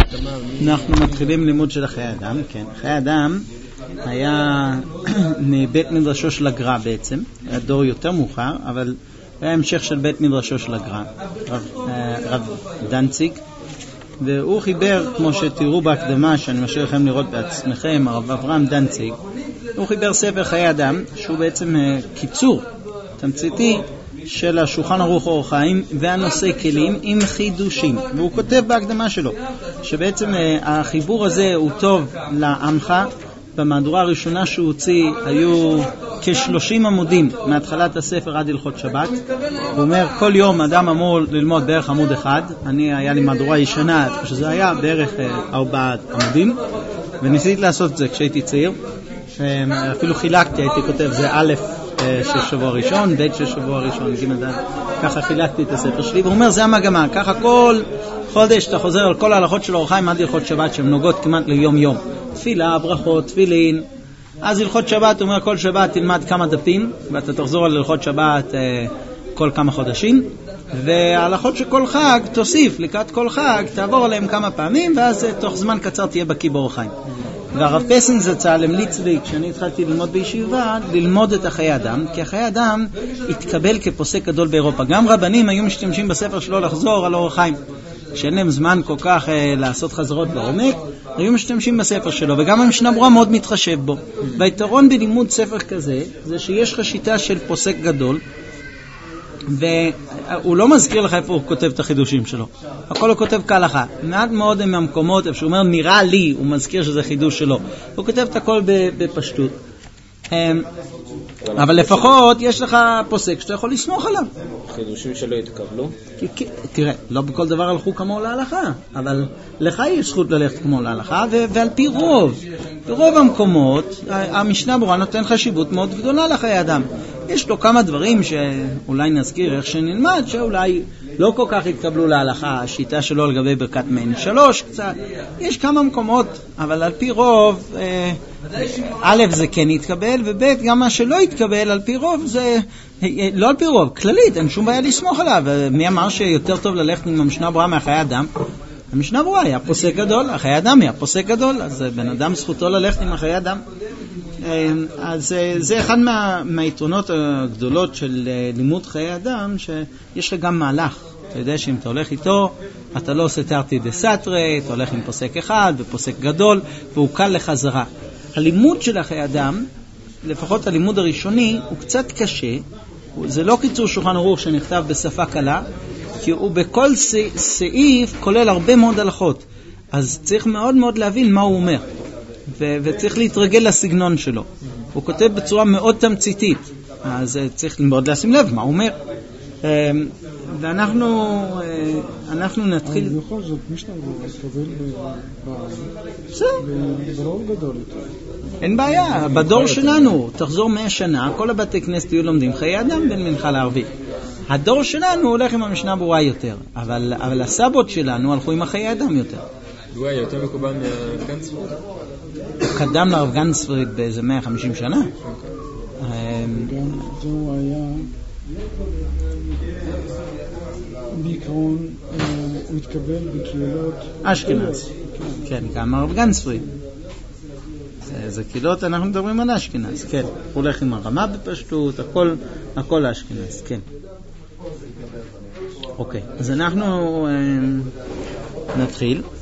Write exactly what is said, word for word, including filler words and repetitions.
אנחנו מתחילים לימוד של חיי אדם, כן. חיי אדם היה מבית מדרשו של הגר"א בעצם, היה דור יותר מאוחר, אבל היה המשך של בית מדרשו של הגר"א, רב, רב דנציג, והוא חיבר, כמו שתראו בהקדמה, שאני משאיר לכם לראות בעצמכם, הרב אברהם דנציג, הוא חיבר ספר חיי אדם, שהוא בעצם קיצור תמציתי של השולחן ערוך אור החיים והנושא כלים עם חידושים. והוא כותב בהקדמה שלו שבעצם החיבור הזה הוא טוב לעמך. במהדורה הראשונה שהוא הוציא היו כ-שלושים עמודים מהתחלת הספר עד הלכות שבת. הוא אומר כל יום אדם אמור ללמוד בערך עמוד אחד. אני היה לי מהדורה ישנה שזה היה בערך ארבעה עמודים, וניסיתי לעשות את זה כשהייתי צעיר. אפילו חילקתי, הייתי כותב זה א' של שבוע ראשון, ב' של שבוע ראשון, ג' ד', ככה חילקתי את הספר שלי. והוא אומר זה המגמה, ככה כל חודש אתה חוזר על כל ההלכות של אור החיים עד הלכות שבת שהן נוגעות כמעט ליום יום, תפילה, ברכות, תפילין. אז הלכות שבת, הוא אומר כל שבת תלמד כמה דפים ואתה תחזור על הלכות שבת אה, כל כמה חודשים, וההלכות של כל חג תוסיף לקראת כל חג, תעבור עליהם כמה פעמים, ואז אה, תוך זמן קצר תהיה בקיא באור החיים. והרב פסין זצ"ל המליץ לי כשאני התחלתי ללמוד בישיבה ללמוד את החיי אדם, כי החיי אדם התקבל כפוסק גדול באירופה. גם רבנים היו משתמשים בספר שלו לחזור על אור החיים, כשאין להם זמן כל כך אה, לעשות חזרות בעומק, היו משתמשים בספר שלו, וגם המשנה ברורה מאוד מתחשב בו. והיתרון בלימוד ספר כזה זה שיש לך שיטה של פוסק גדול, והוא לא מזכיר לך איפה הוא כותב את החידושים שלו, הכל הוא כותב כהלכה. מעט מאוד הם המקומות איפה שהוא אומר נראה לי הוא מזכיר שזה חידוש שלו, הוא כותב את הכל בפשטות. אבל לפחות יש לך פוסק שאתה יכול לסמוך עליו. חידושים שלו התקבלו? תראה, לא בכל דבר הלכו כמו להלכה, אבל לך יש זכות ללכת כמו להלכה, ועל פי רוב, ברוב המקומות המשנה ברורה נותן חשיבות מאוד גדולה לחיי אדם. יש לו כמה דברים שאולי נזכיר איך שנלמד, שאולי לא כל כך התקבלו להלכה, השיטה שלו לגבי ברכת מעין שלוש קצת, יש כמה מקומות, אבל על פי רוב א' זה כן יתקבל, וב' גם מה שלא יתקבל על פי רוב זה לא על פי רוב, כללית, אין שום בעיה לסמוך עליו. מי אמר שיותר טוב ללכת עם המשנה ברורה מהחיי אדם? המשנה ברורה היה פוסק גדול, החיי אדם היה פוסק גדול, אז בן אדם זכותו ללכת עם החיי אדם. אז זה אחד מה, מהיתרונות הגדולות של לימוד חיי אדם, שיש לך גם מהלך. אתה יודע שאם אתה הולך איתו, אתה לא עושה תרתי דסתרי, אתה הולך עם פוסק אחד ופוסק גדול, והוא קל לחזרה. הלימוד של החיי אדם, לפחות הלימוד הראשוני, הוא קצת קשה. זה לא קיצור שולחן ערוך שנכתב בשפה קלה, כי הוא בכל סעיף כולל הרבה מאוד הלכות. אז צריך מאוד מאוד להבין מה הוא אומר, ו- וצריך להתרגל לסגנון שלו. הוא כותב בצורה מאוד תמציתית, אז צריך מאוד לשים לב מה הוא אומר. ואנחנו אנחנו נתחיל... אבל בכל זאת, משנה ברורה התקבל ברוב גדול. אין בעיה, בדור שלנו, תחזור מאה שנה, כל הבתי כנסת יהיו לומדים חיי אדם בין מנחה לערבית. הדור שלנו הולך עם המשנה ברורה יותר, אבל, אבל הסבות שלנו הלכו עם החיי אדם יותר. הוא היה יותר מקובל מגנצפריד? קדם לרב גנצפריד באיזה מאה וחמישים שנה. גם זהו היה... בעיקרון הוא התקבל בקהילות אשכנז, כן, גם הרב גנצפריד. זה קהילות, אנחנו מדברים על אשכנז, כן. הוא הולך עם הרמה בפשטות, הכל, הכל אשכנז, כן. אוקיי, אז אנחנו נתחיל.